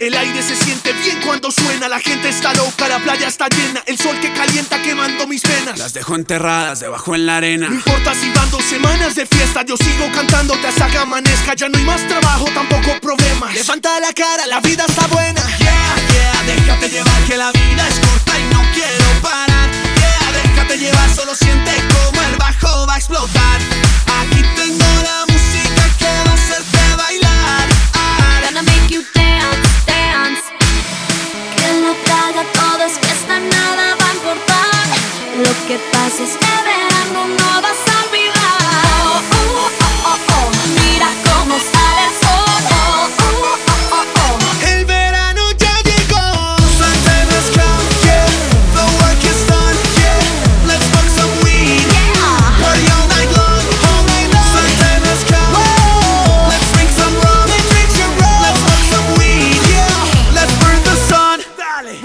El aire se siente bien cuando suena. La gente está loca, la playa está llena. El sol que calienta quemando mis penas. Las dejo enterradas debajo en la arena. No importa si van 2 semanas de fiesta, yo sigo cantándote hasta que amanezca. Ya no hay más trabajo, tampoco problemas. Levanta la cara, la vida está buena. Yeah, yeah, déjate llevar que la vida es corta y no quiero parar. Yeah, déjate llevar, solo siente como el bajo va a explotar. Aquí tengo la música que va a hacerte bailar. Gonna make you dance, dance. Que en la playa todo es fiesta, nada va a importar. Lo que pase este verano no vas a olvidar. Oh, oh, oh, oh, oh. Mira cómo sale el sol. Oh, oh, oh, oh, oh. El verano ya llegó. Sunshine has come, yeah. The work is done, yeah. Let's smoke some weed. Yeah. Party all night long, all night long. Sunshine has come. Oh. Let's drink some rum. Let's drink some rum. Let's smoke some weed, yeah. Let's burn the sun. Dale.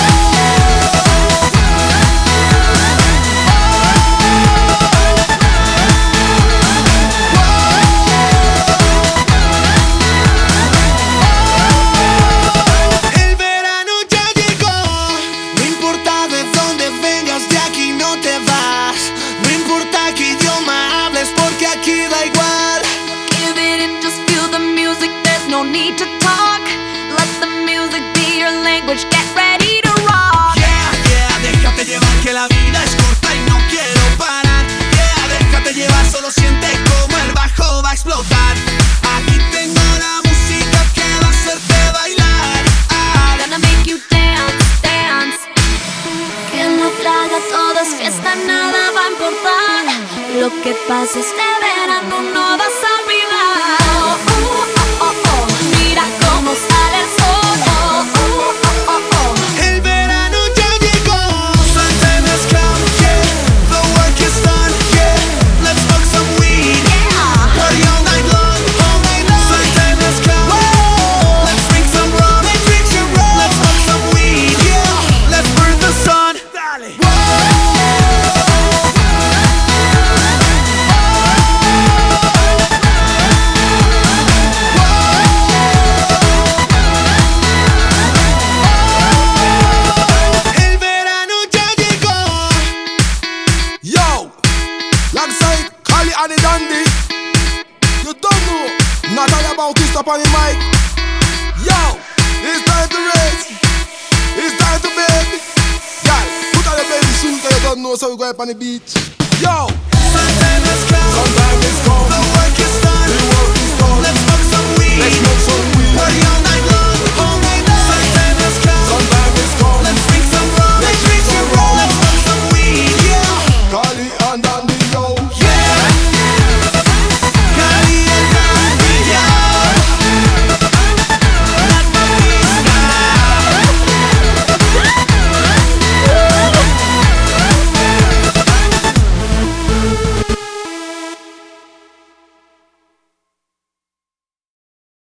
El verano ya llegó. No importa de dónde vengas, de aquí no te vas. No importa qué idioma hables, porque aquí da igual. Give it and just feel the music, there's no need to talk. Let the music be your language, get ready to rock. Yeah, yeah, déjate llevar que la vida es corta y no quiero parar. Yeah, déjate llevar, solo siente como el bajo va a explotar. Aquí tengo la música que va a hacerte bailar. Gonna make you dance, dance. Que en la playa todo es fiesta, nada va a importar. Lo que pase este verano no vas a olvidar. Oh, oh, oh, oh, oh. Mira cómo sale el sol. Oh, oh, oh, oh, oh. El verano ya llegó. Sunshine has come, yeah. The work is done, yeah. Let's smoke some weed. Yeah. Party all night long, all night long. Sunshine has come. Oh. Let's drink some rum. Let's drink some rum. Let's smoke some weed, yeah. Let's burn the sun. Dale. El verano ya llegó. Yo, alongside Kali and the Dandy. You don't know, Natalia Bautista on the mic. Yo, it's time to race. It's time to bed. Girl, put on your baby suit, 'cause you don't know, so we go up on the beach. Yo.